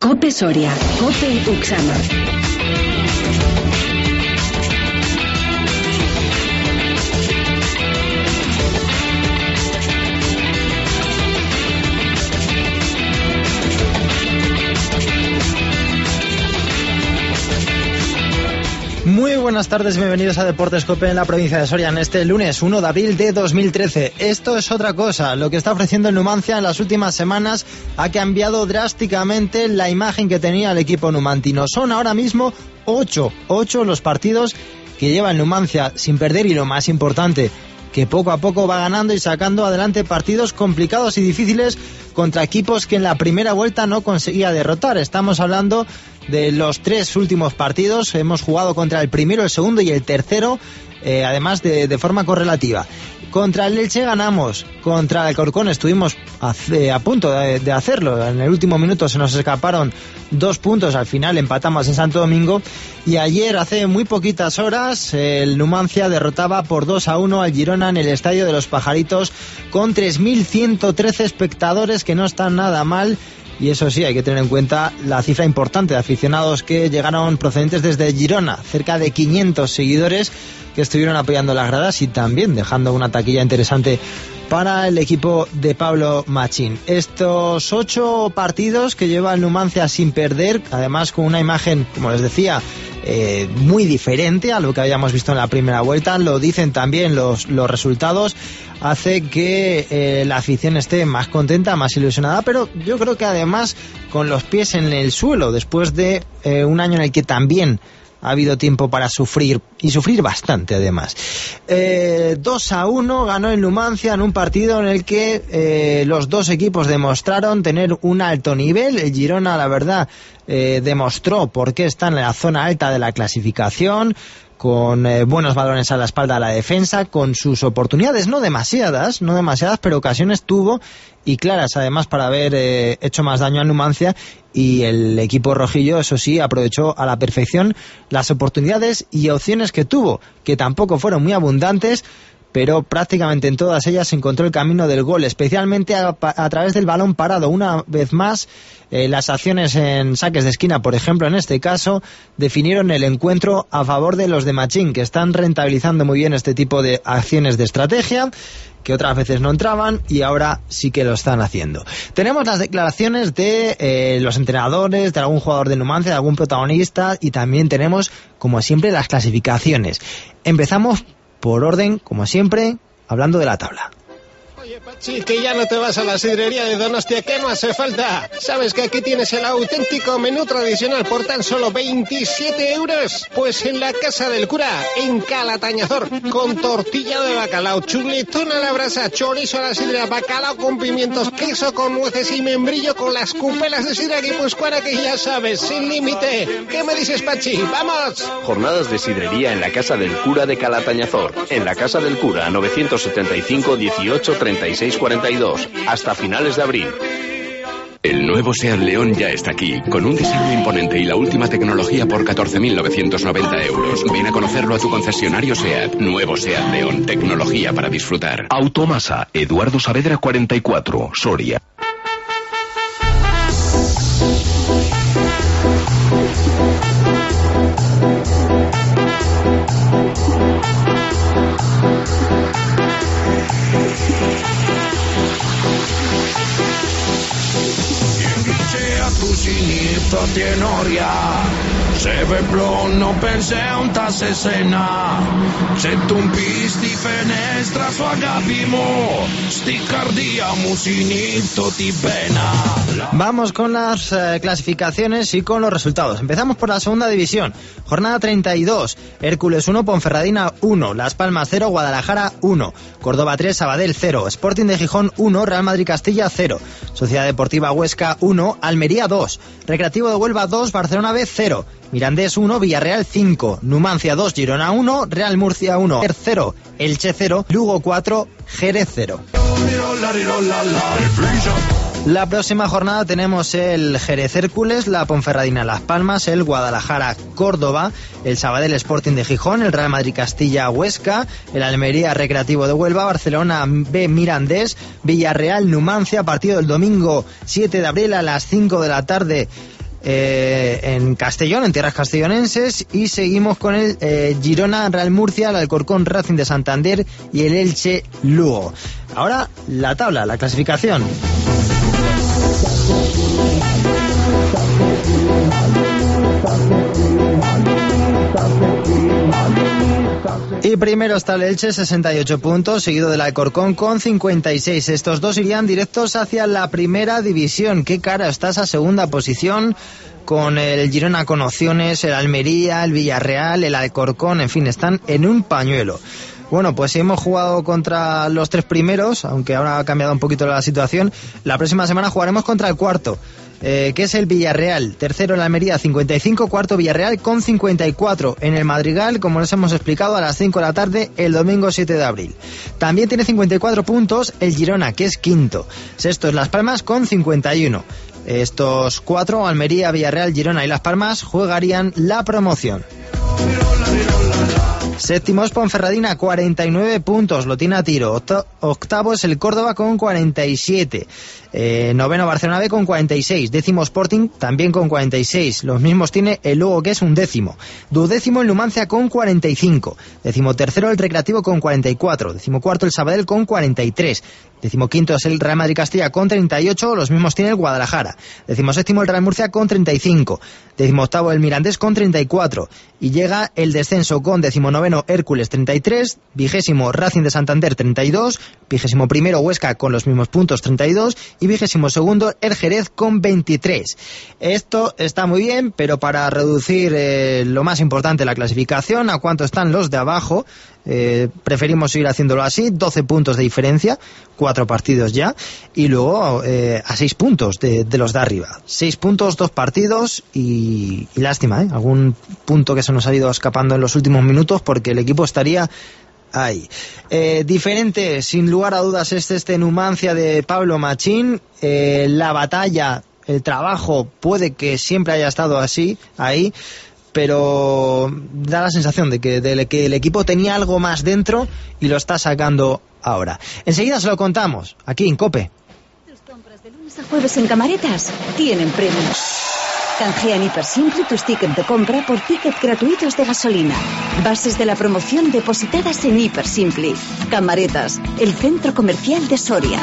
COPE Soria, COPE Uxama. Muy buenas tardes, bienvenidos a Deportes COPE en la provincia de Soria en este lunes 1 de abril de 2013. Esto es otra cosa, lo que está ofreciendo el Numancia en las últimas semanas ha cambiado drásticamente la imagen que tenía el equipo numantino. Son ahora mismo 8 los partidos que lleva el Numancia sin perder y lo más importante, que poco a poco va ganando y sacando adelante partidos complicados y difíciles contra equipos que en la primera vuelta no conseguía derrotar. Estamos hablando de los 3 últimos partidos, hemos jugado contra el primero, el segundo y el tercero, además de forma correlativa. Contra el Elche ganamos, contra el Alcorcón estuvimos a punto de hacerlo, en el último minuto se nos escaparon 2 puntos, al final empatamos en Santo Domingo, y ayer, hace muy poquitas horas, el Numancia derrotaba por 2-1 al Girona en el Estadio de los Pajaritos, con 3.113 espectadores, que no están nada mal. Y eso sí, hay que tener en cuenta la cifra importante de aficionados que llegaron procedentes desde Girona, cerca de 500 seguidores que estuvieron apoyando las gradas y también dejando una taquilla interesante para el equipo de Pablo Machín. Estos 8 partidos que lleva el Numancia sin perder, además con una imagen, como les decía, muy diferente a lo que habíamos visto en la primera vuelta, lo dicen también los resultados, hace que la afición esté más contenta, más ilusionada, pero yo creo que además con los pies en el suelo, después de un año en el que también ha habido tiempo para sufrir, y sufrir bastante además. 2-1 ganó el Numancia en un partido en el que los dos equipos demostraron tener un alto nivel. El Girona, la verdad, demostró por qué está en la zona alta de la clasificación, con buenos balones a la espalda de la defensa, con sus oportunidades, no demasiadas, pero ocasiones tuvo, y claras además para haber hecho más daño al Numancia, y el equipo rojillo, eso sí, aprovechó a la perfección las oportunidades y opciones que tuvo, que tampoco fueron muy abundantes, pero prácticamente en todas ellas se encontró el camino del gol, especialmente a través del balón parado. Una vez más, las acciones en saques de esquina, por ejemplo, en este caso, definieron el encuentro a favor de los de Machín, que están rentabilizando muy bien este tipo de acciones de estrategia, que otras veces no entraban y ahora sí que lo están haciendo. Tenemos las declaraciones de los entrenadores, de algún jugador de Numancia, de algún protagonista, y también tenemos, como siempre, las clasificaciones. Empezamos por orden, como siempre, hablando de la tabla. Oye, Pachi, que ya no te vas a la sidrería de Donostia, ¿qué no hace falta? ¿Sabes que aquí tienes el auténtico menú tradicional por tan solo 27 euros? Pues en la Casa del Cura, en Calatañazor, con tortilla de bacalao, chuletón a la brasa, chorizo a la sidra, bacalao con pimientos, queso con nueces y membrillo con las cupelas de sidra guipuzcoana, que ya sabes, sin límite. ¿Qué me dices, Pachi? ¡Vamos! Jornadas de sidrería en la Casa del Cura de Calatañazor. En la Casa del Cura, 975 18 36 42, hasta finales de abril. El nuevo SEAT León ya está aquí, con un diseño imponente y la última tecnología por 14.990 euros. Ven a conocerlo a tu concesionario SEAT. Nuevo SEAT León, tecnología para disfrutar. Automasa, Eduardo Saavedra 44, Soria. Tenoria, se veblo non penseunta se sena, se tumpisti fenestra su agapimo, sti cardiamo sinito ti pena. Vamos con las clasificaciones y con los resultados. Empezamos por la segunda división. Jornada 32, Hércules 1, Ponferradina 1, Las Palmas 0, Guadalajara 1, Córdoba 3, Sabadell 0, Sporting de Gijón 1, Real Madrid Castilla 0, Sociedad Deportiva Huesca 1, Almería 2, Recreativo de Huelva 2, Barcelona B 0, Mirandés 1, Villarreal 5, Numancia 2, Girona 1, Real Murcia 1, 0, Elche 0, Lugo 4, Jerez 0. La próxima jornada tenemos el Jerez Hércules, la Ponferradina Las Palmas, el Guadalajara Córdoba, el Sabadell Sporting de Gijón, el Real Madrid Castilla Huesca, el Almería Recreativo de Huelva, Barcelona B Mirandés, Villarreal Numancia, partido del domingo 7 de abril a las 5 de la tarde en Castellón, en tierras castellonenses, y seguimos con el Girona Real Murcia, el Alcorcón Racing de Santander y el Elche Lugo. Ahora la tabla, la clasificación. Y primero está el Elche, 68 puntos, seguido del Alcorcón con 56. Estos dos irían directos hacia la primera división. Qué cara está esa segunda posición, con el Girona con opciones, el Almería, el Villarreal, el Alcorcón, en fin, están en un pañuelo. Bueno, pues si hemos jugado contra los tres primeros, aunque ahora ha cambiado un poquito la situación, la próxima semana jugaremos contra el cuarto, que es el Villarreal. Tercero el Almería, 55, cuarto Villarreal con 54. En el Madrigal, como les hemos explicado, a las 5 de la tarde, el domingo 7 de abril. También tiene 54 puntos el Girona, que es quinto. Sexto es Las Palmas con 51. Estos cuatro, Almería, Villarreal, Girona y Las Palmas, jugarían la promoción. Séptimo es Ponferradina, 49 puntos, lo tiene a tiro. Octavo es el Córdoba con 47. Noveno Barcelona B con 46. Décimo Sporting también con 46. Los mismos tiene el Lugo, que es un décimo. Duodécimo el Numancia con 45. Décimo tercero el Recreativo con 44. Décimo cuarto el Sabadell con 43. Décimo quinto es el Real Madrid Castilla con 38. Los mismos tiene el Guadalajara. Décimo séptimo el Real Murcia con 35. Décimo octavo el Mirandés con 34. Y llega el descenso con 19º Hércules 33, 20º Racing de Santander 32, 21º Huesca con los mismos puntos 32 y 22º el Jerez con 23. Esto está muy bien, pero para reducir lo más importante, la clasificación, a cuánto están los de abajo, preferimos seguir haciéndolo así, 12 puntos de diferencia, 4 partidos ya, y luego a 6 puntos de los de arriba. 6 puntos, 2 partidos y lástima, algún punto que se nos ha ido escapando en los últimos minutos, porque el equipo estaría ahí. Diferente, sin lugar a dudas, es este Numancia de Pablo Machín. La batalla, el trabajo, puede que siempre haya estado así, ahí, pero da la sensación de que el equipo tenía algo más dentro y lo está sacando ahora. Enseguida se lo contamos, aquí en COPE. Tus compras de lunes a jueves en Camaretas tienen premios. Canjea en Hipersimple tus tickets de compra por tickets gratuitos de gasolina. Bases de la promoción depositadas en Hipersimple. Camaretas, el centro comercial de Soria.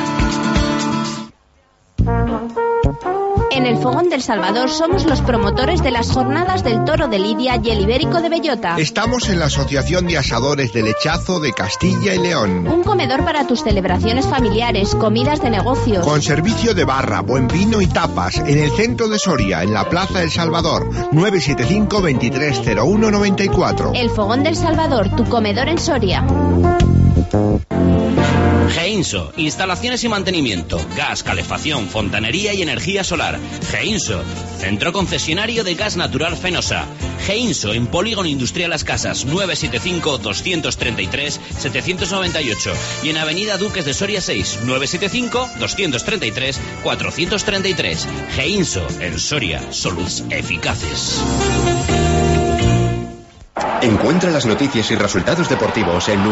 En el Fogón del Salvador somos los promotores de las jornadas del Toro de Lidia y el Ibérico de Bellota. Estamos en la Asociación de Asadores del Lechazo de Castilla y León. Un comedor para tus celebraciones familiares, comidas de negocios. Con servicio de barra, buen vino y tapas, en el centro de Soria, en la Plaza del Salvador, 975 2301 94. El Fogón del Salvador, tu comedor en Soria. Geinso, instalaciones y mantenimiento, gas, calefacción, fontanería y energía solar. Geinso, centro concesionario de gas natural Fenosa. Geinso, en Polígono Industrial Las Casas, 975-233-798 y en Avenida Duques de Soria 6, 975-233-433. Geinso, en Soria, soluciones eficaces. Encuentra las noticias y resultados deportivos en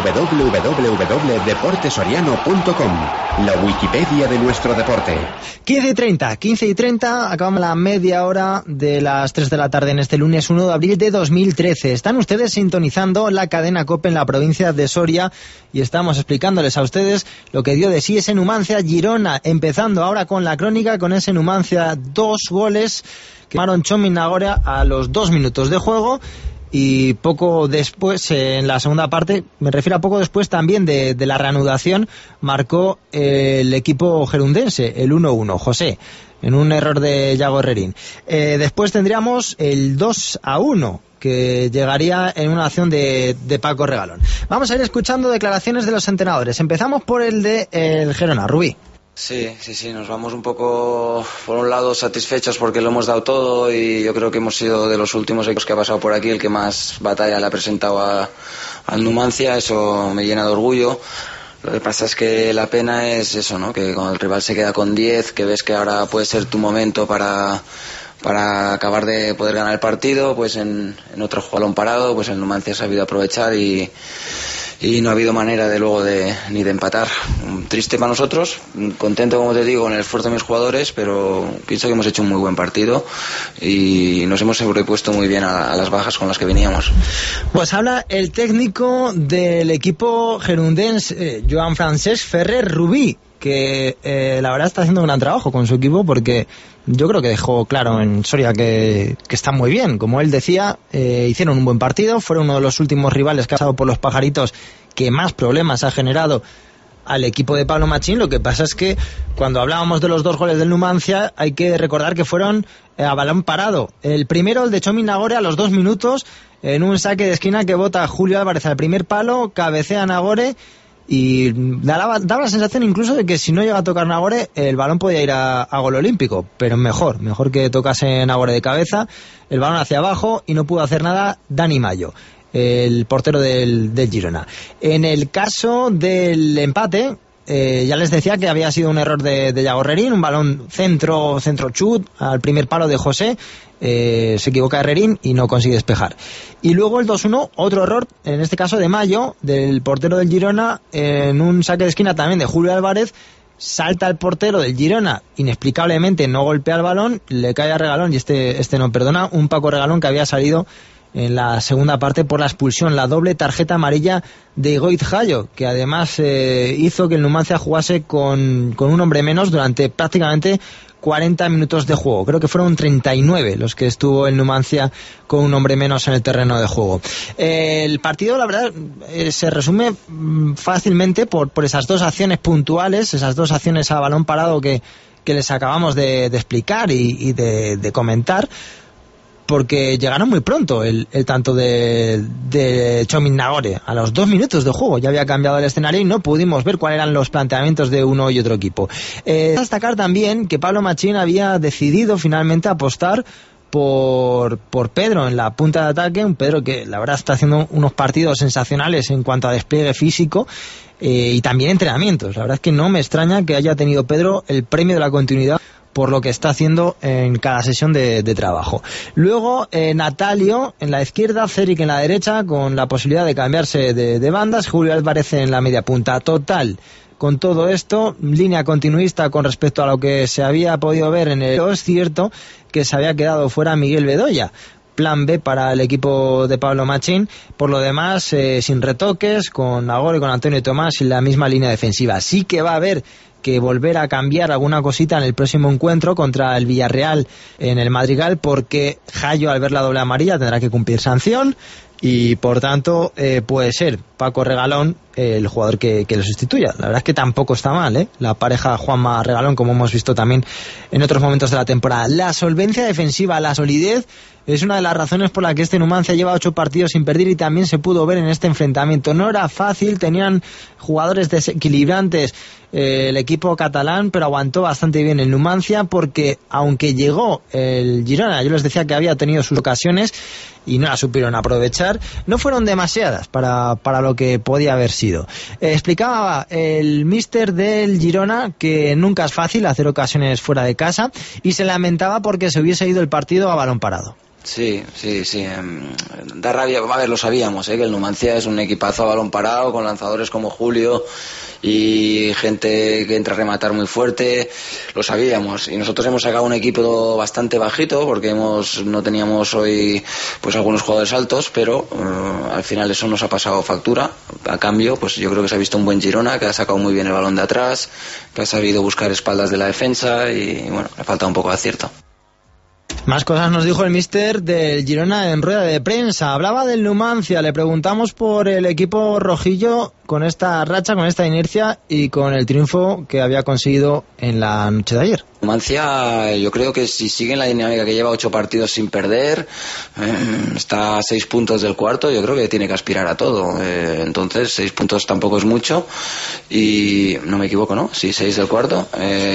www.deportesoriano.com, la Wikipedia de nuestro deporte. 15 y 30, acabamos la media hora de las 3 de la tarde en este lunes 1 de abril de 2013. Están ustedes sintonizando la cadena COPE en la provincia de Soria y estamos explicándoles a ustedes lo que dio de sí ese Numancia Girona, empezando ahora con la crónica, con ese Numancia, 2 goles que tomaron Txomin Nagore a los 2 minutos de juego. Y poco después, en la segunda parte, me refiero a poco después también de la reanudación, marcó el equipo gerundense, el 1-1, José, en un error de Yago Herrerín. Después tendríamos el 2-1, que llegaría en una acción de Paco Regalón. Vamos a ir escuchando declaraciones de los entrenadores. Empezamos por el de el Gerona, Rubí. Sí, nos vamos un poco, por un lado, satisfechos porque lo hemos dado todo y yo creo que hemos sido de los últimos equipos que ha pasado por aquí el que más batalla le ha presentado al Numancia. Eso me llena de orgullo. Lo que pasa es que la pena es eso, ¿no? Que cuando el rival se queda con 10, que ves que ahora puede ser tu momento para acabar de poder ganar el partido, pues en otro balón parado, pues el Numancia ha sabido aprovechar y y no ha habido manera de luego ni de empatar. Triste para nosotros, contento, como te digo, con el esfuerzo de mis jugadores, pero pienso que hemos hecho un muy buen partido y nos hemos sobrepuesto muy bien a las bajas con las que veníamos. Pues habla el técnico del equipo gerundense, Joan Francesc Ferrer Rubí, que la verdad está haciendo un gran trabajo con su equipo, porque yo creo que dejó claro en Soria que está muy bien. Como él decía, hicieron un buen partido, fueron uno de los últimos rivales que ha pasado por los Pajaritos que más problemas ha generado al equipo de Pablo Machín. Lo que pasa es que cuando hablábamos de los 2 goles del Numancia, hay que recordar que fueron a balón parado. El primero, el de Chomin Nagore, a los 2 minutos, en un saque de esquina que bota Julio Álvarez al primer palo, cabecea Nagore y daba la sensación incluso de que si no llega a tocar Nagore, el balón podía ir a gol olímpico, pero mejor que tocase Nagore de cabeza, el balón hacia abajo y no pudo hacer nada Dani Mayo, el portero del Girona. En el caso del empate, ya les decía que había sido un error de Yago Herrerín, un balón centro chut al primer palo de José, se equivoca Herrerín y no consigue despejar. Y luego el 2-1, otro error, en este caso de Mayo, del portero del Girona, en un saque de esquina también de Julio Álvarez. Salta el portero del Girona, inexplicablemente no golpea el balón, le cae a Regalón y este no perdona, un Paco Regalón que había salido en la segunda parte por la expulsión, la doble tarjeta amarilla de Igoitz Jayo, que además hizo que el Numancia jugase con un hombre menos durante prácticamente 40 minutos de juego. Creo que fueron 39 los que estuvo el Numancia con un hombre menos en el terreno de juego. El partido, la verdad, se resume fácilmente por esas 2 acciones puntuales, esas 2 acciones a balón parado que les acabamos de explicar y de comentar, porque llegaron muy pronto el tanto de Chomin Nagore. A los 2 minutos de juego ya había cambiado el escenario y no pudimos ver cuáles eran los planteamientos de uno y otro equipo. Destacar también que Pablo Machín había decidido finalmente apostar por Pedro en la punta de ataque, un Pedro que la verdad está haciendo unos partidos sensacionales en cuanto a despliegue físico y también entrenamientos. La verdad es que no me extraña que haya tenido Pedro el premio de la continuidad por lo que está haciendo en cada sesión de trabajo. Luego Natalio en la izquierda, Ceric en la derecha, con la posibilidad de cambiarse de bandas, Julio Álvarez en la media punta. Total, con todo esto, línea continuista con respecto a lo que se había podido ver en el... Es cierto que se había quedado fuera Miguel Bedoya, plan B para el equipo de Pablo Machín. Por lo demás, sin retoques, con Nagore, con Antonio Tomás y la misma línea defensiva. Sí que va a haber que volver a cambiar alguna cosita en el próximo encuentro contra el Villarreal en el Madrigal, porque Jayo, al ver la doble amarilla, tendrá que cumplir sanción y por tanto puede ser Paco Regalón el jugador que lo sustituya. La verdad es que tampoco está mal, la pareja Juanma Regalón, como hemos visto también en otros momentos de la temporada. La solvencia defensiva, la solidez, es una de las razones por la que este Numancia lleva 8 partidos sin perder, y también se pudo ver en este enfrentamiento. No era fácil, tenían jugadores desequilibrantes el equipo catalán, pero aguantó bastante bien el Numancia, porque aunque llegó el Girona, yo les decía que había tenido sus ocasiones y no las supieron aprovechar, no fueron demasiadas para lo que podía haber sido. Explicaba el míster del Girona que nunca es fácil hacer ocasiones fuera de casa, y se lamentaba porque se hubiese ido el partido a balón parado. Sí. Da rabia. A ver, lo sabíamos, que el Numancia es un equipazo a balón parado, con lanzadores como Julio y gente que entra a rematar muy fuerte. Lo sabíamos, y nosotros hemos sacado un equipo bastante bajito porque no teníamos hoy pues algunos jugadores altos, pero al final eso nos ha pasado factura. A cambio, pues yo creo que se ha visto un buen Girona, que ha sacado muy bien el balón de atrás, que ha sabido buscar espaldas de la defensa, y bueno, le falta un poco de acierto. Más cosas nos dijo el míster del Girona en rueda de prensa. Hablaba del Numancia, le preguntamos por el equipo rojillo con esta racha, con esta inercia y con el triunfo que había conseguido en la noche de ayer. Numancia, yo creo que si sigue en la dinámica que lleva 8 partidos sin perder, está a 6 puntos del cuarto, yo creo que tiene que aspirar a todo. Entonces 6 puntos tampoco es mucho, y no me equivoco, ¿no? Sí, 6 del cuarto.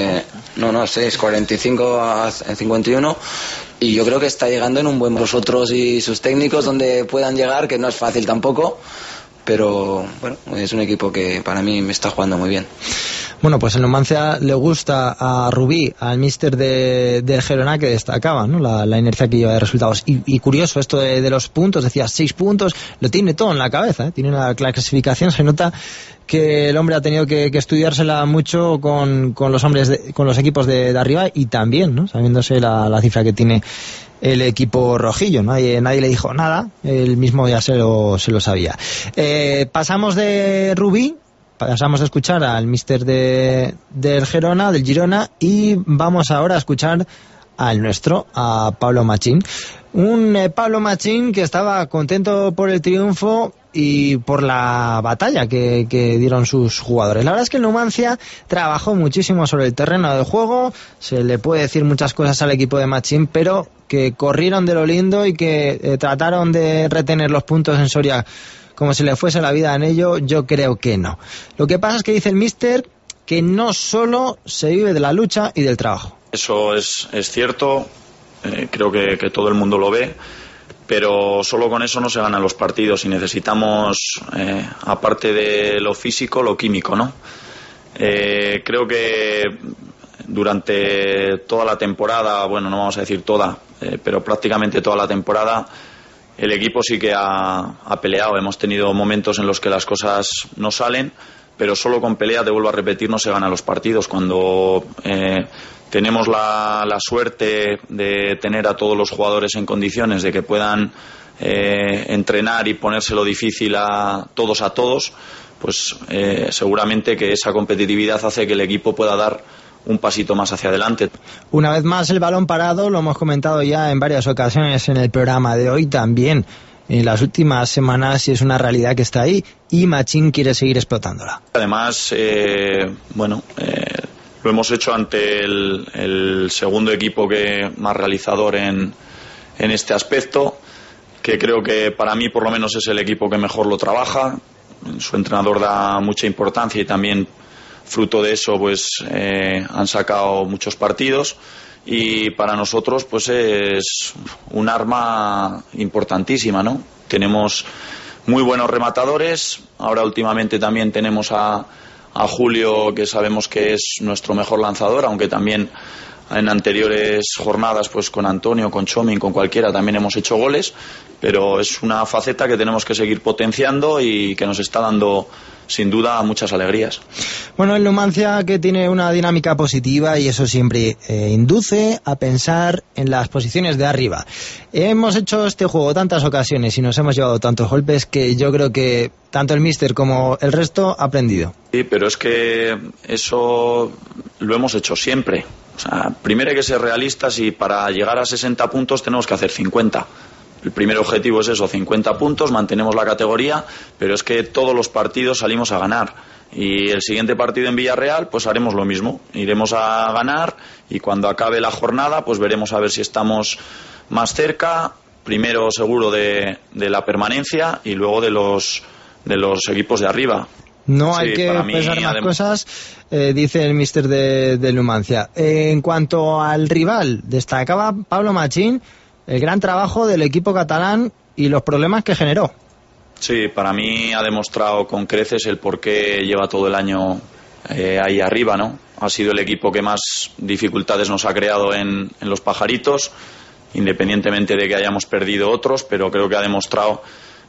6, 45 a 51. Y yo creo que está llegando en un buen... Vosotros y sus técnicos donde puedan llegar, que no es fácil tampoco, pero bueno, es un equipo que para mí me está jugando muy bien. Bueno, pues el Numancia le gusta a Rubí, al míster del Gerona, que destacaba, ¿no? La inercia que lleva de resultados. Y curioso esto de los puntos, decía 6 puntos, lo tiene todo en la cabeza, ¿eh? Tiene la clasificación, se nota que el hombre ha tenido que estudiársela mucho con los equipos de arriba, y también, ¿no? Sabiéndose la cifra que tiene el equipo rojillo. Nadie le dijo nada, él mismo ya se lo sabía. Pasamos de Rubí, pasamos a escuchar al míster del Girona, y vamos ahora a escuchar al nuestro, a Pablo Machín. Un Pablo Machín que estaba contento por el triunfo y por la batalla que dieron sus jugadores. La verdad es que el Numancia trabajó muchísimo sobre el terreno de juego, se le puede decir muchas cosas al equipo de Machín, pero que corrieron de lo lindo y que trataron de retener los puntos en Soria como si le fuese la vida en ello, yo creo que no. Lo que pasa es que dice el míster que no solo se vive de la lucha y del trabajo. Eso es cierto, creo que todo el mundo lo ve, pero solo con eso no se ganan los partidos y necesitamos, aparte de lo físico, lo químico, ¿no? Creo que durante toda la temporada, bueno, no vamos a decir toda, pero prácticamente toda la temporada, el equipo sí que ha peleado. Hemos tenido momentos en los que las cosas no salen, pero solo con pelea, te vuelvo a repetir, no se ganan los partidos. Cuando tenemos la suerte de tener a todos los jugadores en condiciones de que puedan entrenar y ponérselo difícil a todos, pues seguramente que esa competitividad hace que el equipo pueda dar un pasito más hacia adelante. Una vez más el balón parado, lo hemos comentado ya en varias ocasiones en el programa de hoy también. En las últimas semanas es una realidad que está ahí y Machín quiere seguir explotándola. Además, lo hemos hecho ante el segundo equipo que más realizador en este aspecto, que creo que para mí por lo menos es el equipo que mejor lo trabaja. Su entrenador da mucha importancia y también fruto de eso pues han sacado muchos partidos, y para nosotros pues es un arma importantísima, ¿no? Tenemos muy buenos rematadores, ahora últimamente también tenemos a Julio, que sabemos que es nuestro mejor lanzador, aunque también en anteriores jornadas pues con Antonio, con Chomin, con cualquiera también hemos hecho goles, pero es una faceta que tenemos que seguir potenciando y que nos está dando sin duda muchas alegrías. Bueno, el Numancia que tiene una dinámica positiva y eso siempre induce a pensar en las posiciones de arriba. Hemos hecho este juego tantas ocasiones y nos hemos llevado tantos golpes que yo creo que tanto el míster como el resto ha aprendido. Sí, pero es que eso lo hemos hecho siempre. O sea, primero hay que ser realistas y para llegar a 60 puntos tenemos que hacer 50. El primer objetivo es eso, 50 puntos, mantenemos la categoría, pero es que todos los partidos salimos a ganar. Y el siguiente partido en Villarreal, pues haremos lo mismo. Iremos a ganar y cuando acabe la jornada, pues veremos a ver si estamos más cerca, primero seguro de la permanencia y luego de los equipos de arriba. No hay que pensar más cosas, dice el míster del Numancia. En cuanto al rival, destacaba Pablo Machín el gran trabajo del equipo catalán y los problemas que generó. Sí, para mí ha demostrado con creces el por qué lleva todo el año ahí arriba, ¿no? Ha sido el equipo que más dificultades nos ha creado en los pajaritos, independientemente de que hayamos perdido otros, pero creo que ha demostrado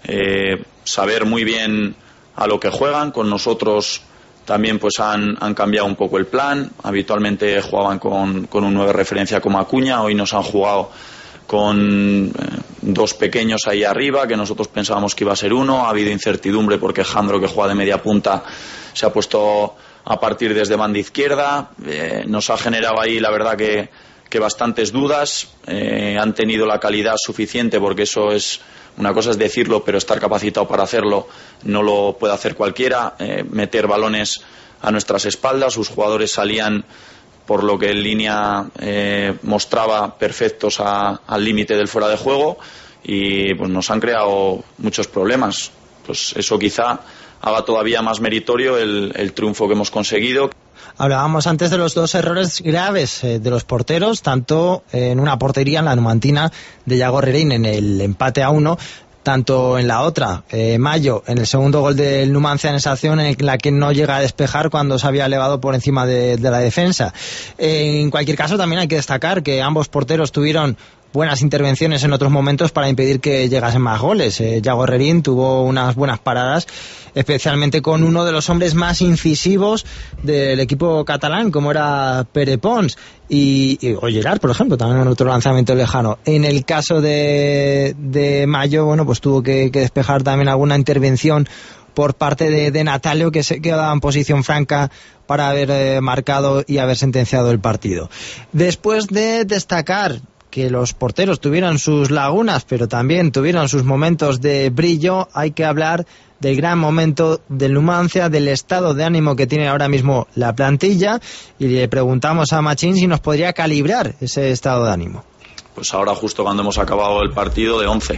saber muy bien a lo que juegan. Con nosotros también pues han cambiado un poco el plan. Habitualmente jugaban con un 9 referencia como Acuña, hoy nos han jugado con dos pequeños ahí arriba, que nosotros pensábamos que iba a ser uno. Ha habido incertidumbre porque Jandro, que juega de media punta, se ha puesto a partir desde banda izquierda. Nos ha generado ahí, la verdad, que bastantes dudas. Han tenido la calidad suficiente, porque eso es una cosa es decirlo, pero estar capacitado para hacerlo no lo puede hacer cualquiera. Meter balones a nuestras espaldas, sus jugadores salían, por lo que en línea mostraba, perfectos al límite del fuera de juego, y pues nos han creado muchos problemas. Pues eso quizá haga todavía más meritorio el triunfo que hemos conseguido. Hablábamos antes de los dos errores graves de los porteros, tanto en una portería, en la numantina de Yago Rerein, en el empate a 1, tanto en la otra, Mayo, en el segundo gol del Numancia, en esa acción en la que no llega a despejar cuando se había elevado por encima de la defensa. En cualquier caso, también hay que destacar que ambos porteros tuvieron buenas intervenciones en otros momentos para impedir que llegasen más goles. Yago Herrerín tuvo unas buenas paradas, especialmente con uno de los hombres más incisivos del equipo catalán, como era Pere Pons, y Gerard, por ejemplo, también en otro lanzamiento lejano. En el caso de Mayo, bueno, pues tuvo que despejar también alguna intervención por parte de Natalio, que se quedaba en posición franca para haber marcado y haber sentenciado el partido. Después de destacar que los porteros tuvieron sus lagunas, pero también tuvieron sus momentos de brillo, hay que hablar del gran momento del Numancia, del estado de ánimo que tiene ahora mismo la plantilla, y le preguntamos a Machín si nos podría calibrar ese estado de ánimo. Pues ahora, justo cuando hemos acabado el partido, de 11.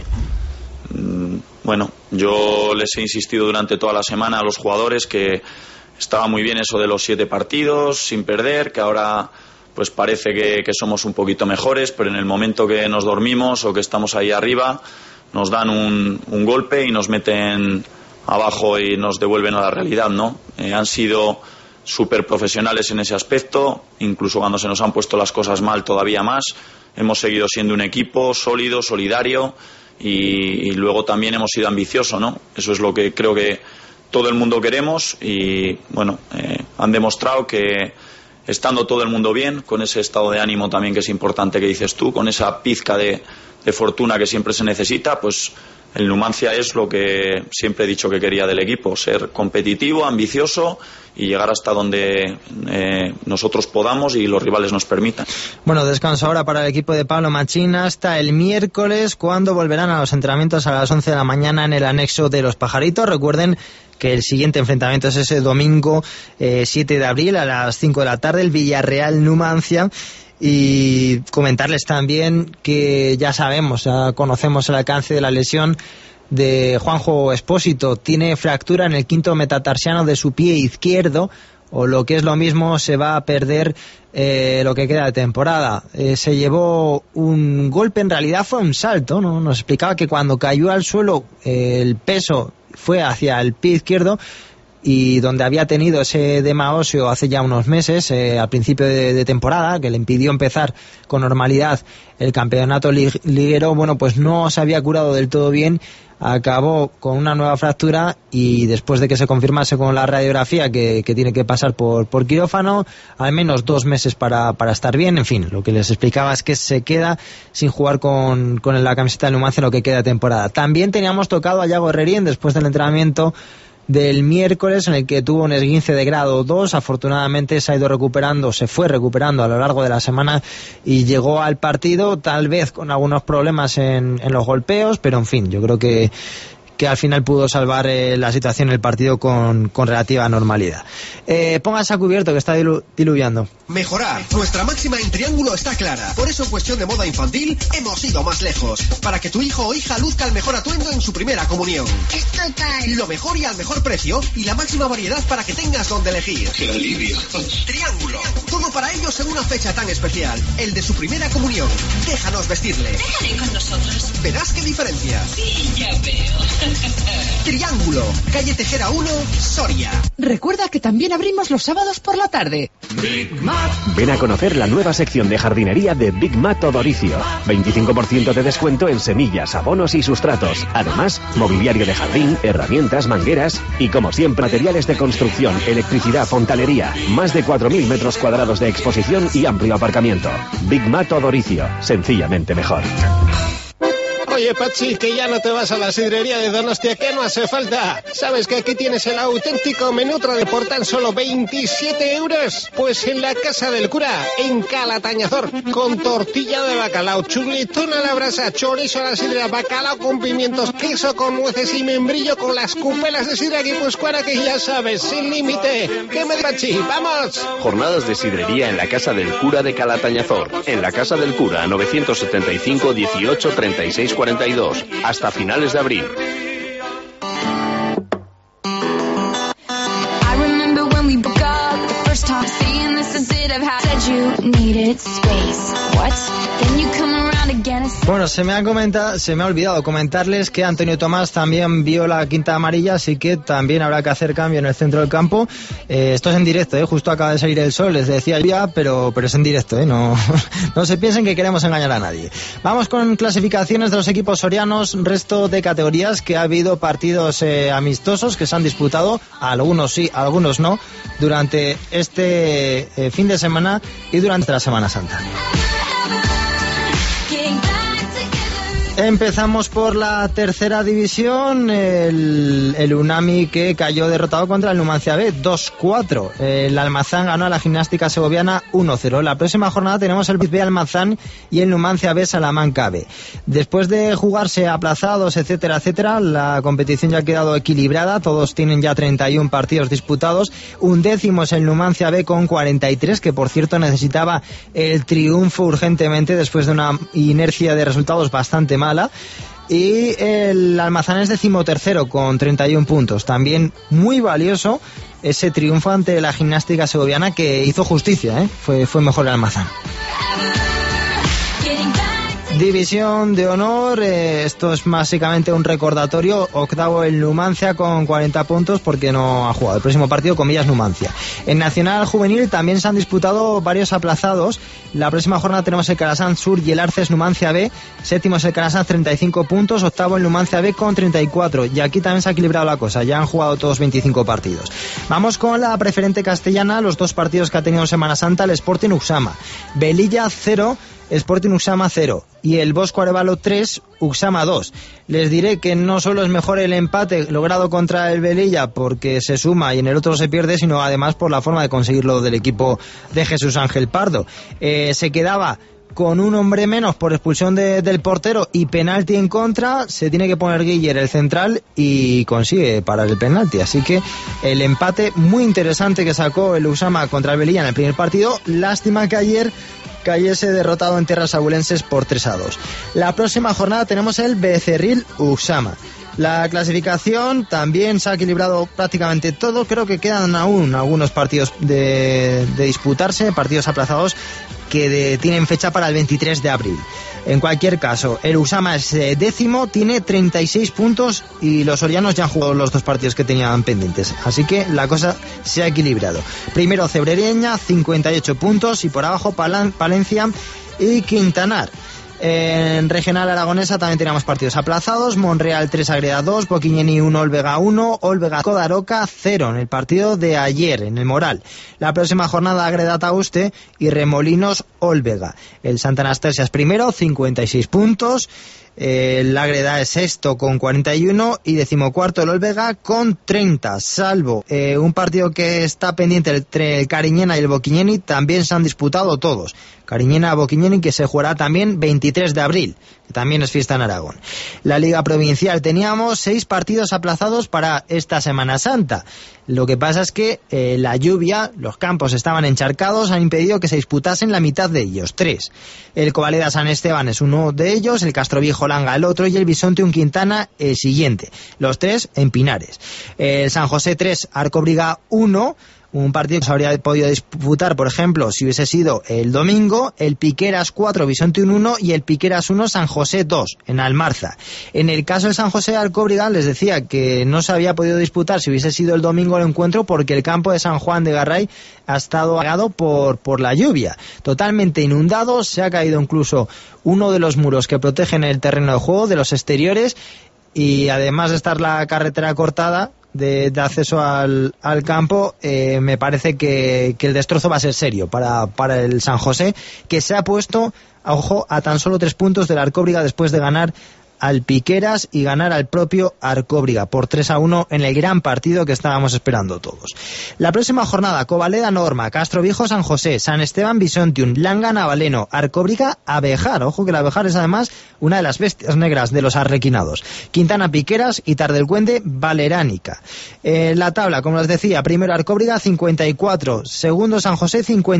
Bueno, yo les he insistido durante toda la semana a los jugadores que estaba muy bien eso de los 7 partidos sin perder, que ahora pues parece que somos un poquito mejores, pero en el momento que nos dormimos o que estamos ahí arriba, nos dan un golpe y nos meten abajo y nos devuelven a la realidad, ¿no? Han sido súper profesionales en ese aspecto, incluso cuando se nos han puesto las cosas mal todavía más. Hemos seguido siendo un equipo sólido, solidario, y luego también hemos sido ambiciosos, ¿no? Eso es lo que creo que todo el mundo queremos, y bueno, han demostrado que estando todo el mundo bien, con ese estado de ánimo también que es importante que dices tú, con esa pizca de fortuna que siempre se necesita, pues el Numancia es lo que siempre he dicho que quería del equipo: ser competitivo, ambicioso y llegar hasta donde nosotros podamos y los rivales nos permitan. Bueno, descanso ahora para el equipo de Pablo Machín hasta el miércoles, cuando volverán a los entrenamientos a las 11 de la mañana en el anexo de Los Pajaritos. Recuerden que el siguiente enfrentamiento es ese domingo 7 de abril a las 5 de la tarde, el Villarreal Numancia. Y comentarles también que ya sabemos, ya conocemos el alcance de la lesión de Juanjo Espósito. Tiene fractura en el quinto metatarsiano de su pie izquierdo, o lo que es lo mismo, se va a perder lo que queda de temporada. Se llevó un golpe, en realidad fue un salto, ¿no? Nos explicaba que cuando cayó al suelo el peso fue hacia el pie izquierdo, y donde había tenido ese edema óseo hace ya unos meses, al principio de temporada, que le impidió empezar con normalidad el campeonato liguero, bueno, pues no se había curado del todo bien, acabó con una nueva fractura, y después de que se confirmase con la radiografía que tiene que pasar por quirófano, al menos 2 meses para estar bien. En fin, lo que les explicaba es que se queda sin jugar con la camiseta del Numancia en lo que queda de temporada. También teníamos tocado a Yago Herrerín después del entrenamiento del miércoles, en el que tuvo un esguince de grado 2. Afortunadamente se fue recuperando a lo largo de la semana y llegó al partido, tal vez con algunos problemas en los golpeos, pero en fin, yo creo que al final pudo salvar la situación, el partido con relativa normalidad. Póngase a cubierto, que está diluviando. Mejorar. Nuestra máxima en Triángulo está clara. Por eso, en cuestión de moda infantil, hemos ido más lejos. Para que tu hijo o hija luzca el mejor atuendo en su primera comunión. Es total. Lo mejor y al mejor precio, y la máxima variedad para que tengas donde elegir. ¡Qué alivio! Triángulo. Todo para ellos en una fecha tan especial. El de su primera comunión. Déjanos vestirle. Déjale con nosotros. Verás qué diferencia. Sí, ya veo. Triángulo, calle Tejera 1, Soria. Recuerda que también abrimos los sábados por la tarde. Big Mat. Ven a conocer la nueva sección de jardinería de Big Mat Odoricio. 25% de descuento en semillas, abonos y sustratos. Además, mobiliario de jardín, herramientas, mangueras y, como siempre, materiales de construcción, electricidad, fontanería. Más de 4.000 metros cuadrados de exposición y amplio aparcamiento. Big Mat Odoricio. Sencillamente mejor. Oye, Pachi, que ya no te vas a la sidrería de Donostia, que no hace falta. ¿Sabes que aquí tienes el auténtico menú de por tan solo 27 euros? Pues en la Casa del Cura, en Calatañazor, con tortilla de bacalao, chuletón a la brasa, chorizo a la sidra, bacalao con pimientos, queso con nueces y membrillo con las cupelas de sidra guipuzcoana, que ya sabes, sin límite. ¿Qué me da, Pachi? ¡Vamos! Jornadas de sidrería en la Casa del Cura de Calatañazor. En la Casa del Cura, 975 18 36 42, hasta finales de abril. Bueno, se me ha olvidado comentarles que Antonio Tomás también vio la quinta amarilla, así que también habrá que hacer cambio en el centro del campo. Esto es en directo, justo acaba de salir el sol, les decía ya, pero es en directo, no se piensen que queremos engañar a nadie. Vamos con clasificaciones de los equipos sorianos, resto de categorías, que ha habido partidos amistosos que se han disputado, algunos sí, algunos no, durante este fin de semana y durante la Semana Santa. Empezamos por la tercera división, el Unami, que cayó derrotado contra el Numancia B 2-4. El Almazán ganó a la Gimnástica Segoviana 1-0. La próxima jornada tenemos el B Almazán y el Numancia B Salamanca B. Después de jugarse aplazados, etcétera, la competición ya ha quedado equilibrada. Todos tienen ya 31 partidos disputados. 11º es el Numancia B con 43, que por cierto necesitaba el triunfo urgentemente después de una inercia de resultados bastante mala. Y el Almazán es 13º con 31 puntos. También muy valioso ese triunfo ante la Gimnástica Segoviana, que hizo justicia, fue mejor el Almazán. División de honor, esto es básicamente un recordatorio. Octavo el Numancia con 40 puntos porque no ha jugado el próximo partido, comillas, Numancia. En Nacional Juvenil también se han disputado varios aplazados. La próxima jornada tenemos el Calasanz Sur y el Arces Numancia B. Séptimo es el Calasanz, 35 puntos. Octavo el Numancia B con 34. Y aquí también se ha equilibrado la cosa, ya han jugado todos 25 partidos. Vamos con la preferente castellana, los dos partidos que ha tenido en Semana Santa. El Sporting Uxama, Velilla 0, Sporting Uxama 0 y el Bosco Arévalo 3, Uxama 2. Les diré que no solo es mejor el empate logrado contra el Velilla porque se suma y en el otro se pierde, sino además por la forma de conseguirlo del equipo de Jesús Ángel Pardo. Se quedaba con un hombre menos por expulsión del portero y penalti en contra. Se tiene que poner Guiller, el central, y consigue parar el penalti. Así que el empate muy interesante que sacó el Uxama contra el Velilla en el primer partido. Lástima que ayer cayese derrotado en tierras abulenses por 3-2. La próxima jornada tenemos el Becerril Uxama. La clasificación también se ha equilibrado prácticamente todo. Creo que quedan aún algunos partidos de disputarse, partidos aplazados que tienen fecha para el 23 de abril. En cualquier caso, el Uxama es 10º, tiene 36 puntos y los sorianos ya han jugado los dos partidos que tenían pendientes. Así que la cosa se ha equilibrado. Primero Cebrereña, 58 puntos, y por abajo Palencia y Quintanar. En regional aragonesa también teníamos partidos aplazados. Monreal 3, Agreda 2, Boquiñeni 1, Olvega 1, Olvega Codaroca 0 en el partido de ayer en el Moral. La próxima jornada Agreda Tauste y Remolinos Olvega. El Santa Anastasia es primero, 56 puntos. El Ágreda es sexto con 41 y 14º el Olvega con 30, salvo un partido que está pendiente entre el Cariñena y el Boquiñeni. También se han disputado todos. Cariñena-Boquiñeni, que se jugará también 23 de abril, que también es fiesta en Aragón. La Liga Provincial, teníamos 6 partidos aplazados para esta Semana Santa. Lo que pasa es que la lluvia, los campos estaban encharcados, han impedido que se disputasen la mitad de ellos, 3. El Covaleda San Esteban es uno de ellos, el Castroviejo Langa el otro y el Bisonte Quintana el siguiente. Los 3 en Pinares. El San José 3, Arcóbriga 1. Un partido que se habría podido disputar, por ejemplo, si hubiese sido el domingo. El Piqueras 4, Bisonte 1 y el Piqueras 1, San José 2, en Almarza. En el caso de San José Alcóbriga, les decía que no se había podido disputar si hubiese sido el domingo el encuentro porque el campo de San Juan de Garray ha estado ahogado por la lluvia. Totalmente inundado, se ha caído incluso uno de los muros que protegen el terreno de juego, de los exteriores, y además de estar la carretera cortada de acceso al campo, me parece que el destrozo va a ser serio para el San José, que se ha puesto, ojo, a tan solo 3 puntos del Arcóbriga después de ganar al Piqueras y ganar al propio Arcóbriga por 3-1 en el gran partido que estábamos esperando todos. La próxima jornada: Covaleda Norma, Castroviejo San José, San Esteban Bisontium, Langa Navaleno, Arcóbriga Abejar. Ojo que la Abejar es además una de las bestias negras de los arrequinados. Quintana Piqueras y Tardelcuende Valeránica. La tabla, como les decía, primero Arcóbriga 54, segundo San José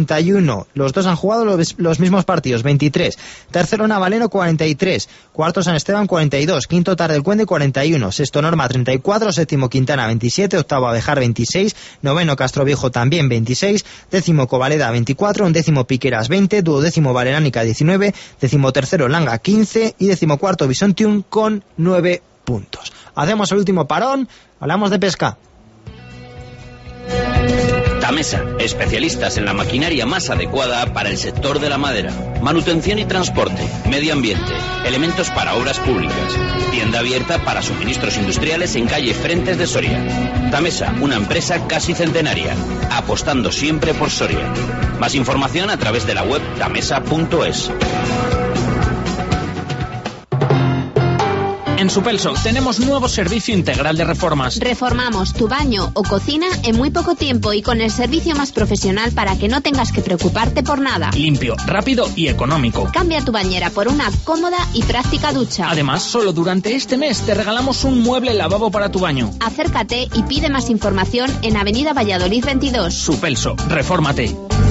51, los dos han jugado los mismos partidos, 23. Tercero Navaleno 43, cuarto San Esteban Esteban 42, quinto Tardelcuende 41, sexto Norma 34, séptimo Quintana 27, octavo Abejar 26, noveno Castroviejo también 26, décimo Covaleda 24, undécimo Piqueras 20, duodécimo Valeránica 19, décimo tercero Langa 15 y décimo cuarto Bisontium con 9 puntos. Hacemos el último parón, hablamos de pesca. Tamesa, especialistas en la maquinaria más adecuada para el sector de la madera. Manutención y transporte, medio ambiente, elementos para obras públicas. Tienda abierta para suministros industriales en calle Frentes de Soria. Tamesa, una empresa casi centenaria, apostando siempre por Soria. Más información a través de la web tamesa.es. En Supelso tenemos nuevo servicio integral de reformas. Reformamos tu baño o cocina en muy poco tiempo y con el servicio más profesional para que no tengas que preocuparte por nada. Limpio, rápido y económico. Cambia tu bañera por una cómoda y práctica ducha. Además, solo durante este mes te regalamos un mueble lavabo para tu baño. Acércate y pide más información en Avenida Valladolid 22. Supelso, refórmate.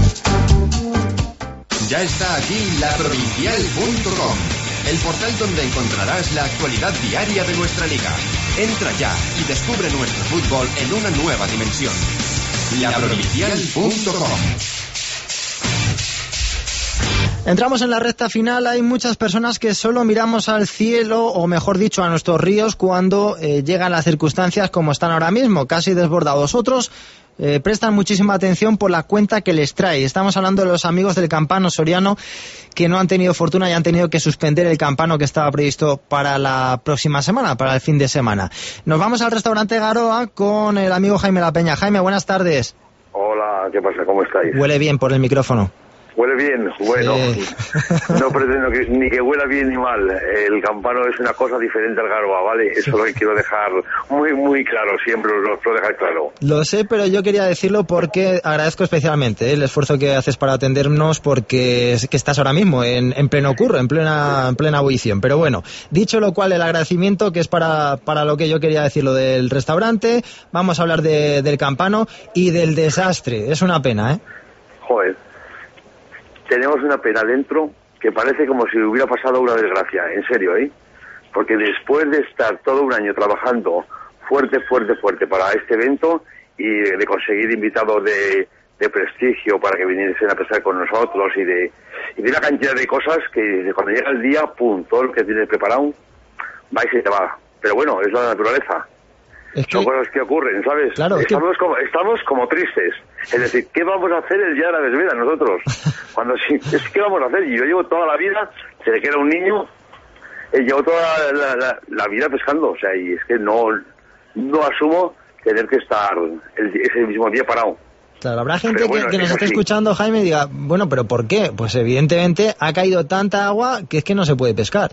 Ya está aquí laprovincial.com, el portal donde encontrarás la actualidad diaria de nuestra liga. Entra ya y descubre nuestro fútbol en una nueva dimensión. laprovincial.com. Entramos en la recta final. Hay muchas personas que solo miramos al cielo, o mejor dicho, a nuestros ríos cuando llegan las circunstancias como están ahora mismo, casi desbordados. Otros prestan muchísima atención por la cuenta que les trae. Estamos hablando de los amigos del campano soriano que no han tenido fortuna y han tenido que suspender el campano que estaba previsto para la próxima semana, para el fin de semana. Nos vamos al restaurante Garoa con el amigo Jaime La Peña. Jaime, buenas tardes. Hola, ¿qué pasa? ¿Cómo estáis? Huele bien por el micrófono. Huele bien, bueno, no pretendo ni que huela bien ni mal. El campano es una cosa diferente al Garoa, ¿vale? Eso lo quiero dejar muy claro, siempre lo dejar claro. Lo sé, pero yo quería decirlo porque agradezco especialmente el esfuerzo que haces para atendernos, porque es que estás ahora mismo en pleno curro, en plena ebullición. Pero bueno, dicho lo cual, el agradecimiento, que es para lo que yo quería decir, lo del restaurante, vamos a hablar del campano y del desastre. Es una pena, ¿eh? Joder. Tenemos una pena dentro que parece como si hubiera pasado una desgracia, en serio, ¿eh? Porque después de estar todo un año trabajando fuerte para este evento y de conseguir invitados de prestigio para que viniesen a pescar con nosotros y de una cantidad de cosas que cuando llega el día, pum, todo lo que tienes preparado va y se te va. Pero bueno, es la naturaleza. Son cosas que ocurren, ¿sabes? Claro, estamos como tristes. Es decir, ¿qué vamos a hacer el día de la desvela nosotros? ¿Qué vamos a hacer? Y yo llevo toda la vida, desde que era un niño, llevo toda la vida pescando. O sea, y es que no asumo tener que estar ese mismo día parado. Claro, habrá gente que nos esté escuchando, Jaime, y diga, bueno, ¿pero por qué? Pues evidentemente ha caído tanta agua que es que no se puede pescar.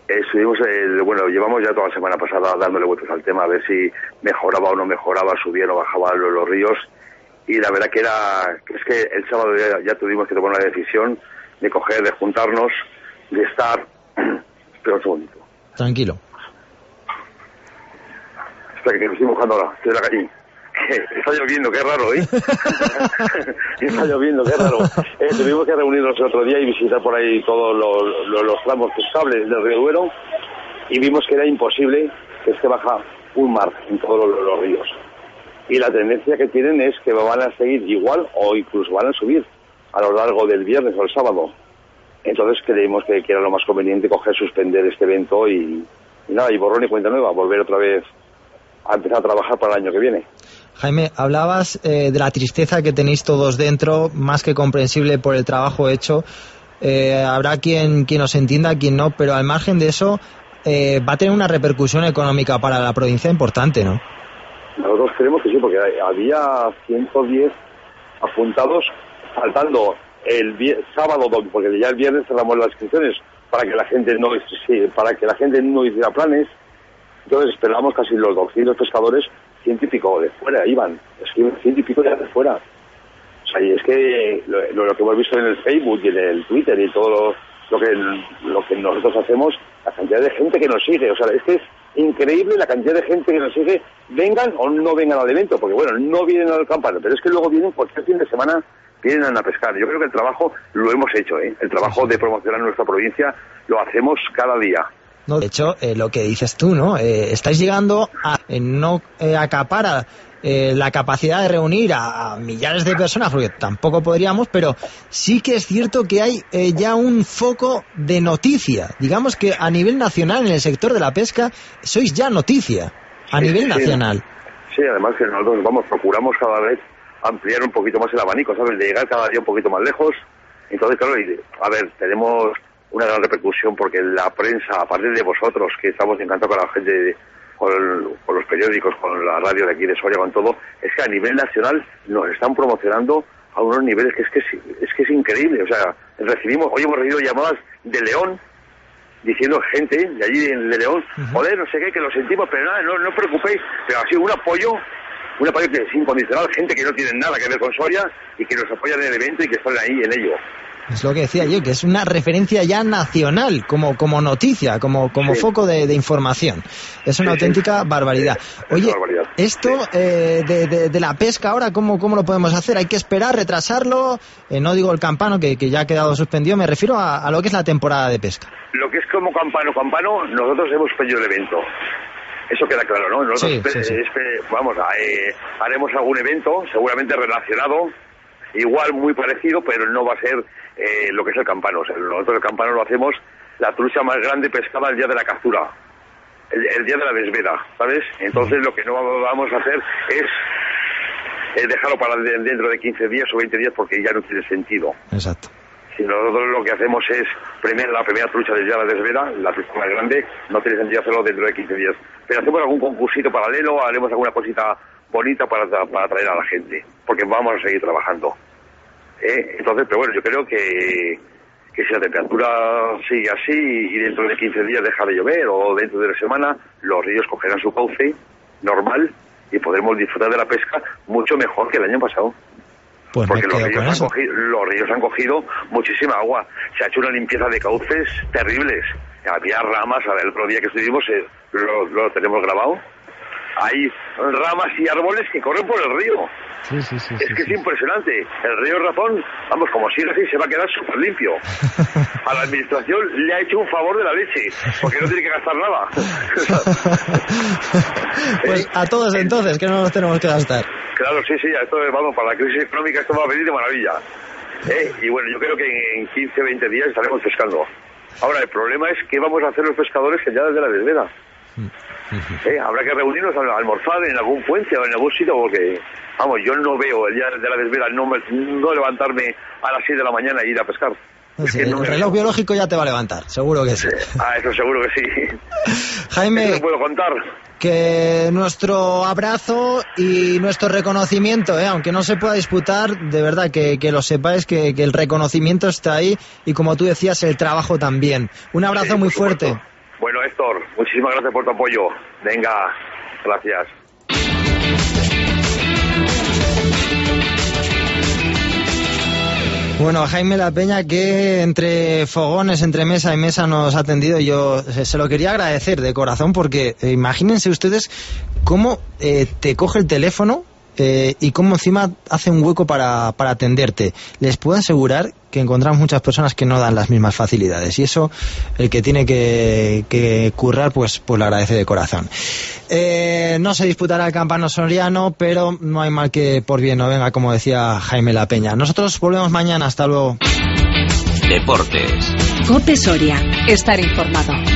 Llevamos ya toda la semana pasada dándole vueltas al tema, a ver si mejoraba o no mejoraba, subían o bajaban los ríos, y la verdad que es que el sábado ya tuvimos que tomar una decisión de juntarnos, de estar... Espera un segundito. Tranquilo. Espera, que me estoy mojando ahora, estoy en la calle. Está lloviendo, qué raro, ¿eh? Está lloviendo, qué raro. Tuvimos que reunirnos el otro día y visitar por ahí todos los tramos pescables del río Duero, y vimos que era imposible que esté baja un mar en todos los ríos. Y la tendencia que tienen es que van a seguir igual o incluso van a subir a lo largo del viernes o el sábado. Entonces creímos que era lo más conveniente suspender este evento y borrón y cuenta nueva, volver otra vez a empezar a trabajar para el año que viene. Jaime, hablabas de la tristeza que tenéis todos dentro, más que comprensible por el trabajo hecho. Habrá quien os entienda, quien no, pero al margen de eso, va a tener una repercusión económica para la provincia importante, ¿no? Nosotros creemos que sí, porque había 110 apuntados, faltando el sábado, porque ya el viernes cerramos las inscripciones para que la gente no hiciera planes. Entonces esperábamos casi los 200 pescadores, 100 y pico de fuera iban, es que 100 y pico ya de fuera. O sea, y es que lo que hemos visto en el Facebook y en el Twitter y todo lo que nosotros hacemos, la cantidad de gente que nos sigue, o sea, es que es increíble la cantidad de gente que nos sigue, vengan o no vengan al evento, porque bueno, no vienen al campano, pero es que luego vienen porque el fin de semana vienen a pescar. Yo creo que el trabajo lo hemos hecho, el trabajo de promocionar nuestra provincia lo hacemos cada día. No, de hecho, lo que dices tú, ¿no? Estáis llegando a no acaparar la capacidad de reunir a millares de personas, porque tampoco podríamos, pero sí que es cierto que hay ya un foco de noticia. Digamos que a nivel nacional, en el sector de la pesca, sois ya noticia, a nivel nacional. Sí, además que nosotros, procuramos cada vez ampliar un poquito más el abanico, ¿sabes? De llegar cada día un poquito más lejos. Entonces, claro, tenemos una gran repercusión porque la prensa, a partir de vosotros, que estamos encantados con la gente, con los periódicos, con la radio de aquí de Soria, con todo, es que a nivel nacional nos están promocionando a unos niveles que es increíble. O sea, hoy hemos recibido llamadas de León diciendo gente de allí de León, joder, no sé qué, que lo sentimos, pero nada, no os preocupéis, pero ha sido un apoyo que es incondicional, gente que no tiene nada que ver con Soria y que nos apoyan en el evento y que están ahí en ello. Es lo que decía yo, que es una referencia ya nacional, como noticia, como foco de información. Es una auténtica barbaridad. Oye, esto de la pesca ahora, ¿cómo lo podemos hacer? ¿Hay que esperar, retrasarlo? No digo el campano, que ya ha quedado suspendido, me refiero a lo que es la temporada de pesca. Lo que es como campano, nosotros hemos pedido el evento. Eso queda claro, ¿no? Nosotros haremos algún evento, seguramente relacionado, igual muy parecido, pero no va a ser lo que es el campano. O sea, nosotros el campano lo hacemos la trucha más grande pescada el día de la captura, el día de la desveda, ¿sabes? Entonces lo que no vamos a hacer es dejarlo para dentro de 15 días o 20 días porque ya no tiene sentido. Exacto. Si nosotros lo que hacemos es la primera trucha del día de la desveda, la trucha más grande, no tiene sentido hacerlo dentro de 15 días. Pero hacemos algún concursito paralelo, haremos alguna cosita bonita para atraer a la gente, porque vamos a seguir trabajando. Entonces, pero bueno, yo creo que si la temperatura sigue así y dentro de 15 días deja de llover o dentro de la semana, los ríos cogerán su cauce normal y podremos disfrutar de la pesca mucho mejor que el año pasado. Pues porque los ríos han cogido muchísima agua. Se ha hecho una limpieza de cauces terribles. Había ramas, el otro día que estuvimos, lo tenemos grabado. Hay ramas y árboles que corren por el río. Es impresionante. El río Razón, como sigue así, se va a quedar súper limpio. A la administración le ha hecho un favor de la leche, porque no tiene que gastar nada. Pues a todos entonces, que no nos tenemos que gastar. Claro, sí, esto para la crisis económica esto va a venir de maravilla. Y bueno, yo creo que en 15, 20 días estaremos pescando. Ahora, el problema es qué vamos a hacer los pescadores que ya desde la desveda. Habrá que reunirnos a almorzar en algún puente o en algún sitio porque, yo no veo el día de la desvela no levantarme a las 6 de la mañana e ir a pescar. El reloj biológico ya te va a levantar, seguro que sí. Eso seguro que sí. Jaime, ¿qué puedo contar? Que nuestro abrazo y nuestro reconocimiento, aunque no se pueda disputar, de verdad que lo sepáis, que el reconocimiento está ahí y como tú decías, el trabajo también. Un abrazo muy fuerte. Bueno, Héctor, muchísimas gracias por tu apoyo. Venga, gracias. Bueno, Jaime La Peña, que entre fogones, entre mesa y mesa nos ha atendido, yo se lo quería agradecer de corazón porque imagínense ustedes cómo te coge el teléfono y cómo encima hace un hueco para atenderte. Les puedo asegurar que encontramos muchas personas que no dan las mismas facilidades y eso el que tiene que currar pues lo agradece de corazón. No se disputará el campano soriano, pero no hay mal que por bien no venga, como decía Jaime La Peña. Nosotros volvemos mañana, hasta luego. Deportes. COPE Soria, estar informado.